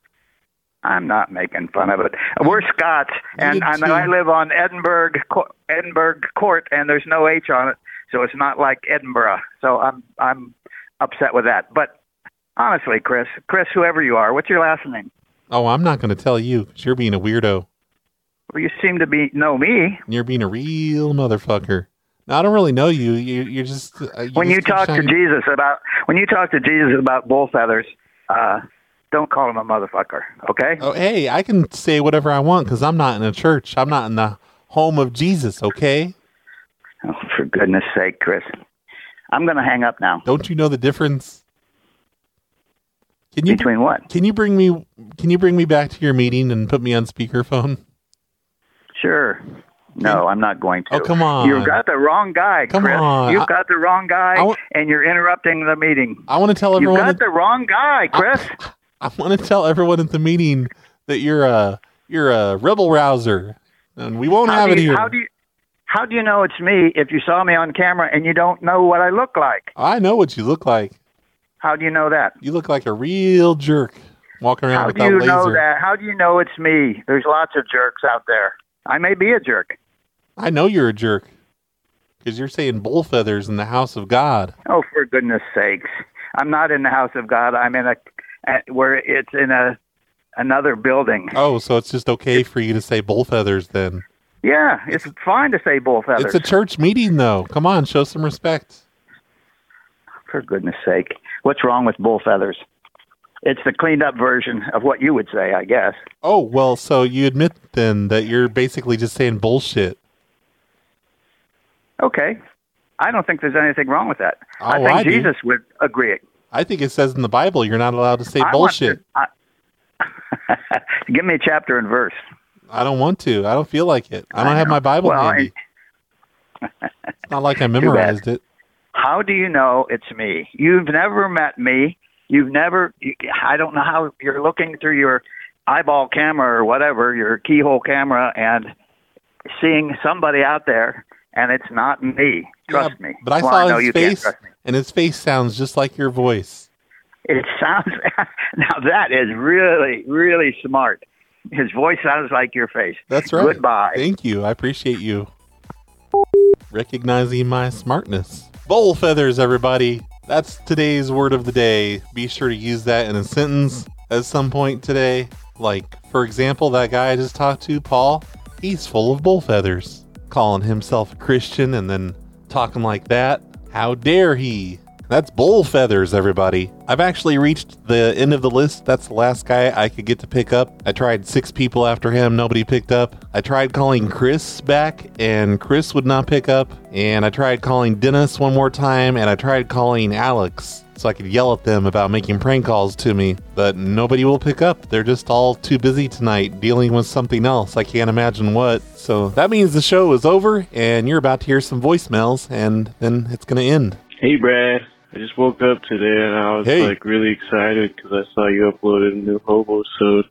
I'm not making fun of it. We're Scots, and, did and too. I live on Edinburgh Co- Edinburgh Court, and there's no H on it, so it's not like Edinburgh. So I'm I'm upset with that. But honestly, Chris, Chris, whoever you are, what's your last name? Oh, I'm not going to tell you because you're being a weirdo. Well, you seem to be know me. You're being a real motherfucker. Now, I don't really know you. you you're just uh, you When just you keep talk to shining- Jesus about when you talk to Jesus about bull feathers, uh, don't call him a motherfucker. Okay? Oh, hey, I can say whatever I want because I'm not in a church. I'm not in the home of Jesus, okay? Oh, for goodness sake, Chris. I'm going to hang up now. Don't you know the difference? Can you Between what? Can you bring me Can you bring me back to your meeting and put me on speakerphone? Sure. No, I'm not going to. Oh, come on. You've got the wrong guy, Come Chris. on. You've I- got the wrong guy, I wa- and you're interrupting the meeting. I want to tell You've everyone. got that- the wrong guy, Chris. I want to tell everyone at the meeting that you're a you're a rebel rouser, and we won't how have do it you, here. How do you how do you know it's me if you saw me on camera and you don't know what I look like? I know what you look like. How do you know that? You look like a real jerk walking around How with do that you laser. know that? How do you know it's me? There's lots of jerks out there. I may be a jerk. I know you're a jerk because you're saying bull feathers in the house of God. Oh, for goodness sakes! I'm not in the house of God. I'm in a at, where it's in a another building. Oh, so it's just okay for you to say bull feathers then? Yeah, it's fine to say bull feathers. It's a church meeting, though. Come on, show some respect. For goodness sake, what's wrong with bull feathers? It's the cleaned up version of what you would say, I guess. Oh, well, so you admit then that you're basically just saying bullshit. Okay. I don't think there's anything wrong with that. Oh, I think I do. Jesus would agree. I think it says in the Bible you're not allowed to say I want bullshit. to- I- Give me a chapter and verse. I don't want to. I don't feel like it. I don't have my Bible Well, handy. It's not like I bad. memorized it. How do you know it's me? You've never met me. You've never, you, I don't know how you're looking through your eyeball camera or whatever, your keyhole camera, and seeing somebody out there, and it's not me. Trust Yeah, me. But I Well, saw know his you can't face, trust me. and his face sounds just like your voice. It sounds, now that is really, really smart. His voice sounds like your face. That's right. Goodbye. Thank you. I appreciate you recognizing my smartness. Bowl feathers, everybody. That's today's word of the day. Be sure to use that in a sentence at some point today. Like, for example, that guy I just talked to, Paul, he's full of bull feathers. Calling himself a Christian and then talking like that. How dare he? That's bull feathers, everybody. I've actually reached the end of the list. That's the last guy I could get to pick up. I tried six people after him. Nobody picked up. I tried calling Chris back, and Chris would not pick up. And I tried calling Dennis one more time, and I tried calling Alex so I could yell at them about making prank calls to me. But nobody will pick up. They're just all too busy tonight dealing with something else. I can't imagine what. So that means the show is over, and you're about to hear some voicemails, and then it's going to end. Hey, Brad. I just woke up today and I was hey. like really excited because I saw you uploaded a new Hobosode.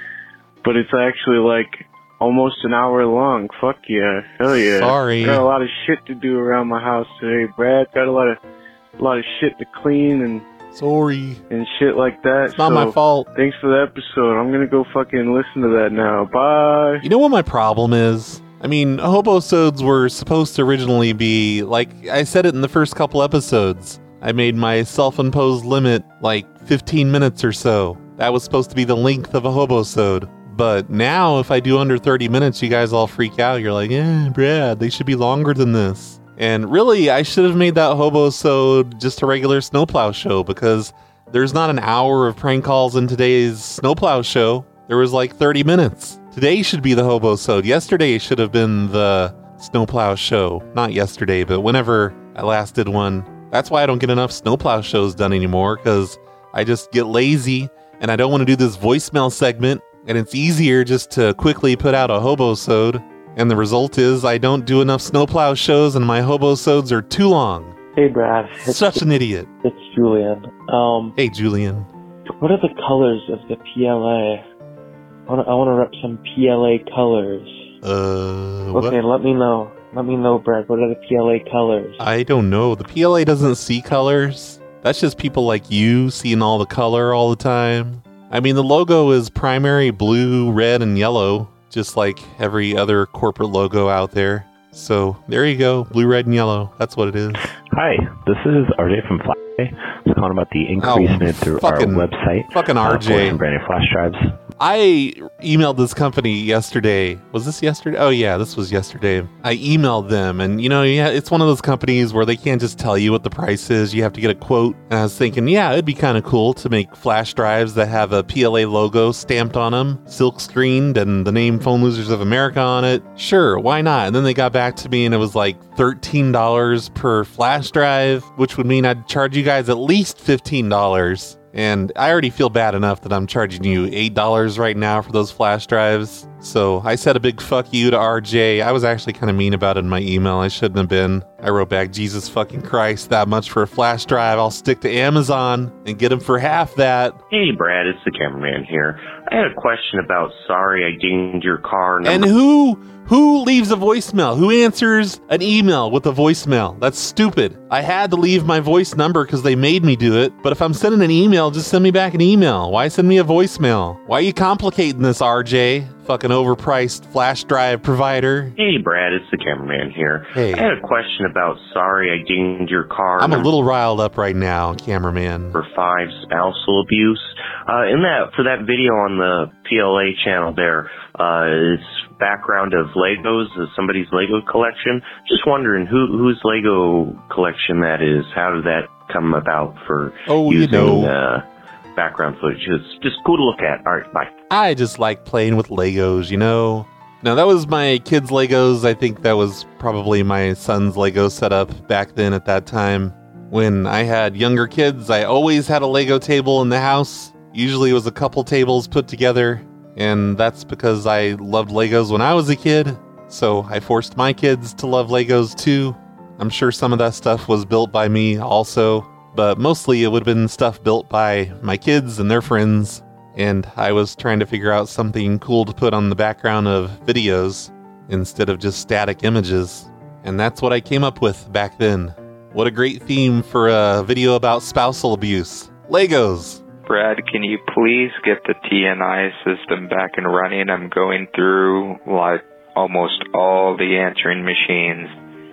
But it's actually like almost an hour long. Fuck yeah. Hell yeah. Sorry. Got a lot of shit to do around my house today, Brad. Got a lot of a lot of shit to clean and Sorry. And shit like that. It's not so, my fault. Thanks for the episode. I'm gonna go fucking listen to that now. Bye. You know what my problem is? I mean, Hobosodes were supposed to originally be, like I said it in the first couple episodes, I made my self-imposed limit like fifteen minutes or so. That was supposed to be the length of a Hobosode. But now, if I do under thirty minutes, you guys all freak out. You're like, eh, Brad, they should be longer than this. And really, I should have made that Hobosode just a regular snowplow show, because there's not an hour of prank calls in today's snowplow show. There was like thirty minutes. Today should be the Hobosode. Yesterday should have been the snowplow show. Not yesterday, but whenever I last did one. That's why I don't get enough snowplow shows done anymore, because I just get lazy and I don't want to do this voicemail segment, and it's easier just to quickly put out a Hobosode. And the result is I don't do enough snowplow shows and my Hobosodes are too long. Hey, Brad. It's Such an idiot. It's Julian. Um, hey, Julian. What are the colors of the P L A? I want to I want to rep some P L A colors. Uh, Okay, what? let me know. Let me know, Brad. What are the P L A colors? I don't know. The P L A doesn't see colors. That's just people like you seeing all the color all the time. I mean, the logo is primary blue, red, and yellow, just like every other corporate logo out there. So there you go. Blue, red, and yellow. That's what it is. Hi, this is R J from Flash. I'm calling about the increase Oh, in it through fucking- our website. fucking uh, R J. for some brand new flash drives. I emailed this company yesterday. Was this yesterday? Oh yeah, this was yesterday. I emailed them, and you know, yeah, it's one of those companies where they can't just tell you what the price is. You have to get a quote. And I was thinking, yeah, it'd be kind of cool to make flash drives that have a P L A logo stamped on them, silk screened, and the name Phone Losers of America on it. Sure, why not? And then they got back to me, and it was like thirteen dollars per flash drive, which would mean I'd charge you guys at least fifteen dollars. And I already feel bad enough that I'm charging you eight dollars right now for those flash drives. So I said a big fuck you to R J. I was actually kind of mean about it in my email. I shouldn't have been. I wrote back, Jesus fucking Christ, that much for a flash drive. I'll stick to Amazon and get them for half that. Hey, Brad, it's the cameraman here. I had a question about sorry I dinged your car. Number- And who who leaves a voicemail? Who answers an email with a voicemail? That's stupid. I had to leave my voice number because they made me do it. But if I'm sending an email, just send me back an email. Why send me a voicemail? Why are you complicating this, R J? Fucking overpriced flash drive provider. Hey, Brad, it's the cameraman here. Hey. I had a question about sorry I dinged your car. I'm a little riled up right now, cameraman. Number five, spousal abuse. Uh, in that, for that video on the P L A channel there, uh, it's background of Legos, uh, somebody's Lego collection. Just wondering who whose Lego collection that is. How did that come about for Oh, you using know. uh, background footage? It's just cool to look at. All right, bye. I just like playing with Legos, you know? Now, that was my kids' Legos. I think that was probably my son's Lego setup back then at that time. When I had younger kids, I always had a Lego table in the house. Usually it was a couple tables put together. And that's because I loved Legos when I was a kid. So I forced my kids to love Legos too. I'm sure some of that stuff was built by me also. But mostly it would have been stuff built by my kids and their friends. And I was trying to figure out something cool to put on the background of videos instead of just static images. And that's what I came up with back then. What a great theme for a video about spousal abuse. Legos! Brad, can you please get the T N I system back and running? I'm going through like almost all the answering machines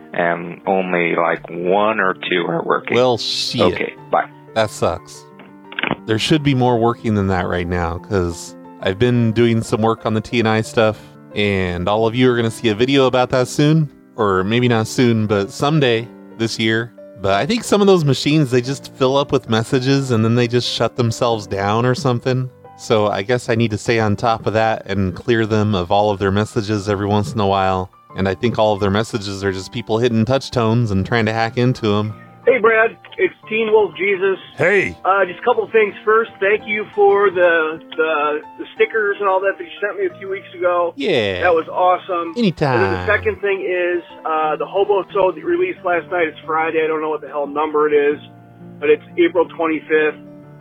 and only like one or two are working. Well, shit. Okay, bye. That sucks. There should be more working than that right now, because I've been doing some work on the T and I stuff, and all of you are going to see a video about that soon. Or maybe not soon, but someday this year. But I think some of those machines, they just fill up with messages and then they just shut themselves down or something. So I guess I need to stay on top of that and clear them of all of their messages every once in a while. And I think all of their messages are just people hitting touch tones and trying to hack into them. Hey, Brad. It's Teen Wolf Jesus. Hey. Uh, just a couple of things. First, thank you for the, the the stickers and all that that you sent me a few weeks ago. Yeah. That was awesome. Anytime. And then the second thing is uh, the Hobo Soul that released last night. It's Friday. I don't know what the hell number it is, but it's April twenty-fifth.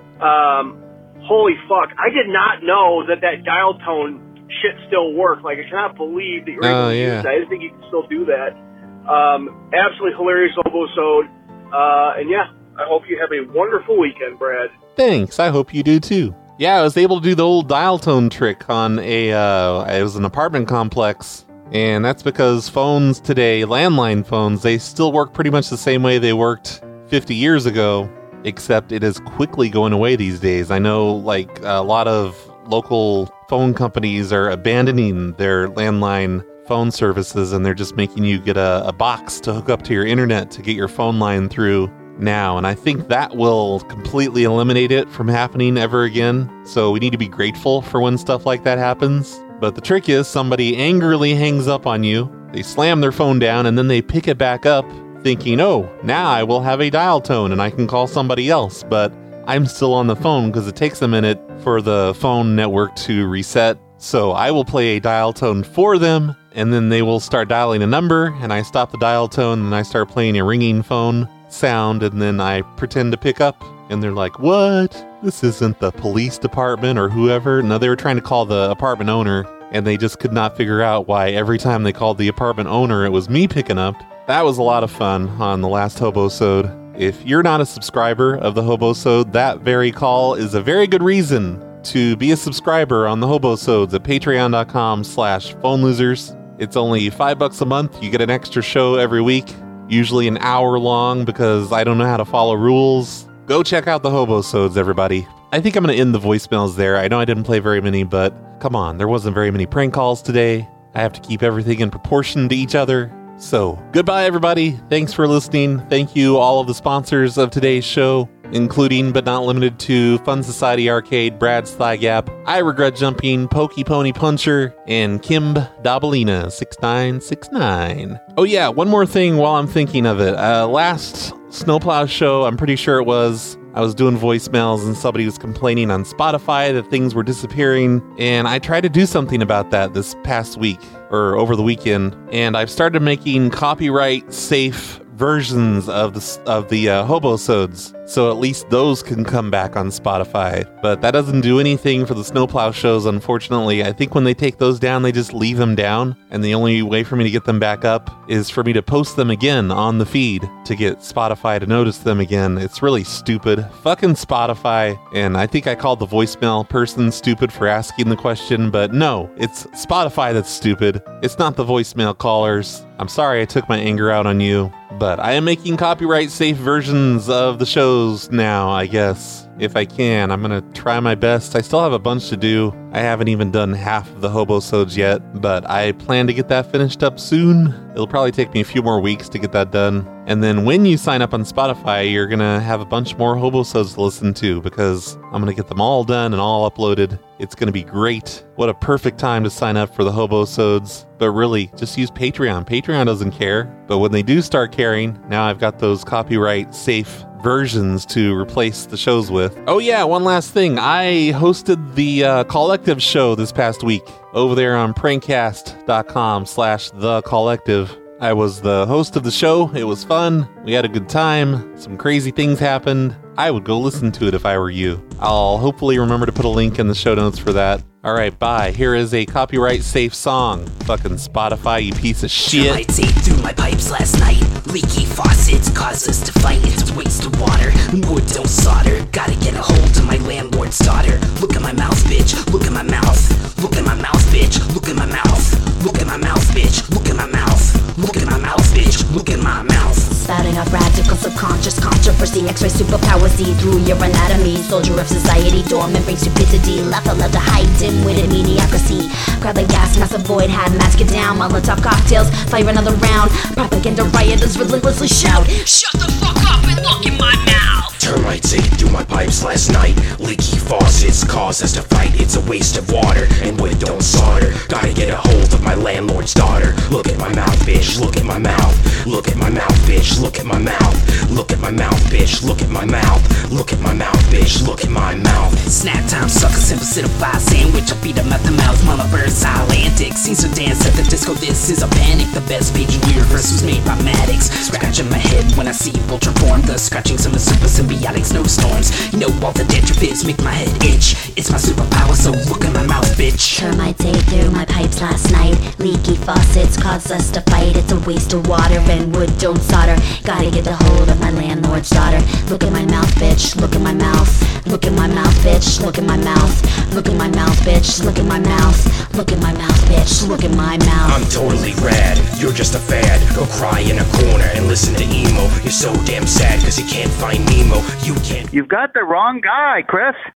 Um, holy fuck. I did not know that that dial tone shit still worked. Like, I cannot believe that you're able Oh, to yeah. use that. I didn't think you could still do that. Um, absolutely hilarious Hobo Soul. Uh, and yeah, I hope you have a wonderful weekend, Brad. Thanks. I hope you do too. Yeah, I was able to do the old dial tone trick on a, uh, it was an apartment complex. And that's because phones today, landline phones, they still work pretty much the same way they worked fifty years ago, except it is quickly going away these days. I know, like, a lot of local phone companies are abandoning their landline phone services, and they're just making you get a, a box to hook up to your internet to get your phone line through now. And I think that will completely eliminate it from happening ever again. So we need to be grateful for when stuff like that happens. But the trick is somebody angrily hangs up on you, they slam their phone down, and then they pick it back up thinking, oh, now I will have a dial tone and I can call somebody else. But I'm still on the phone because it takes a minute for the phone network to reset. So I will play a dial tone for them, and then they will start dialing a number, and I stop the dial tone, and I start playing a ringing phone sound, and then I pretend to pick up, and they're like, what? This isn't the police department or whoever. No, they were trying to call the apartment owner, and they just could not figure out why every time they called the apartment owner, it was me picking up. That was a lot of fun on the last Hobosode. If you're not a subscriber of the Hobosode, that very call is a very good reason to be a subscriber on the Hobosodes at patreon.com slash phone losers. It's only five bucks a month. You get an extra show every week, usually an hour long because I don't know how to follow rules. Go check out the Hobosodes, everybody. I think I'm going to end the voicemails there. I know I didn't play very many, but come on, there wasn't very many prank calls today. I have to keep everything in proportion to each other. So, goodbye, everybody. Thanks for listening. Thank you, all of the sponsors of today's show, including but not limited to Fun Society Arcade, Brad's Thigh Gap, I Regret Jumping, Pokey Pony Puncher, and Kim Dabalina six nine six nine. Oh yeah, one more thing while I'm thinking of it. Uh, last Snowplow show, I'm pretty sure it was, I was doing voicemails and somebody was complaining on Spotify that things were disappearing, and I tried to do something about that this past week, or over the weekend, and I've started making copyright safe versions of the of the uh, Hobosodes, so at least those can come back on Spotify. But that doesn't do anything for the Snowplow shows, unfortunately. I think when they take those down, they just leave them down, and the only way for me to get them back up is for me to post them again on the feed to get Spotify to notice them again. It's really stupid. Fucking Spotify. And I think I called the voicemail person stupid for asking the question, but no, it's Spotify that's stupid. It's not the voicemail callers. I'm sorry I took my anger out on you, but I am making copyright safe versions of the shows now, I guess. If I can, I'm going to try my best. I still have a bunch to do. I haven't even done half of the Hobosodes yet, but I plan to get that finished up soon. It'll probably take me a few more weeks to get that done. And then when you sign up on Spotify, you're going to have a bunch more Hobosodes to listen to because I'm going to get them all done and all uploaded. It's going to be great. What a perfect time to sign up for the Hobosodes. But really, just use Patreon. Patreon doesn't care. But when they do start caring, now I've got those copyright safe versions to replace the shows with. Oh yeah, one last thing. I hosted the uh, Collective show this past week over there on prankcast.com slash the collective. I was the host of the show. It was fun. We had a good time. Some crazy things happened. I would go listen to it if I were you. I'll hopefully remember to put a link in the show notes for that. Alright, bye. Here is a copyright safe song. Fucking Spotify, you piece of shit. Termites ate through my pipes last night. Leaky faucets cause us to fight. It's a waste of water. Wood don't solder. Gotta get a hold of my landlord's daughter. Look at my mouth, bitch. Look at my mouth. Look at my mouth, bitch. Look at my mouth. Look at my mouth, bitch. Look at my mouth. Look at my mouth, bitch. look at my mouth. Spouting off radical subconscious controversy, X-ray superpowers see through your anatomy. Soldier of society, dormant brain stupidity, left allowed to hide dim-witted mediocrity. Grab the gas mask, avoid, had mask it down. Molotov cocktails, fire another round. Propaganda rioters relentlessly shout, shut the fuck up and look in my mouth. Termites ate through my pipes last night. Leaky faucets cause us to fight. It's a waste of water and wood don't solder. Gotta get a hold of my landlord's daughter. Look at my mouth, bitch, look at my mouth. Look at my mouth, bitch, look at my mouth. Look at my mouth, bitch, look at my mouth. Look at my mouth, bitch, look at my mouth. Snack time, sucker, simple simplified sandwich. I beat 'em at the mouth, mama bird style antics. Caesar dance at the disco, this is a panic. The best page in universe was made by Maddox. Scratching my head when I see Vulture form. The scratchings of the super symbiotic snowstorms. You know all the dendrifids make my head itch. It's my superpower, so look at my mouth, bitch. Termites ate through my pipes last night. Leaky faucets caused us to fight. It's a waste of water and wood don't solder. Gotta get a hold of my landlord's daughter. Look at my mouth, bitch, look at my mouth. Look at my mouth, bitch, look at my mouth. Look at my mouth, bitch, look at my mouth. Look at my mouth, bitch, look at my mouth. I'm totally rad, you're just a fad. Go cry in a corner and listen to emo. You're so damn sad cause you can't find Nemo. You can't. You've got the wrong guy, Chris.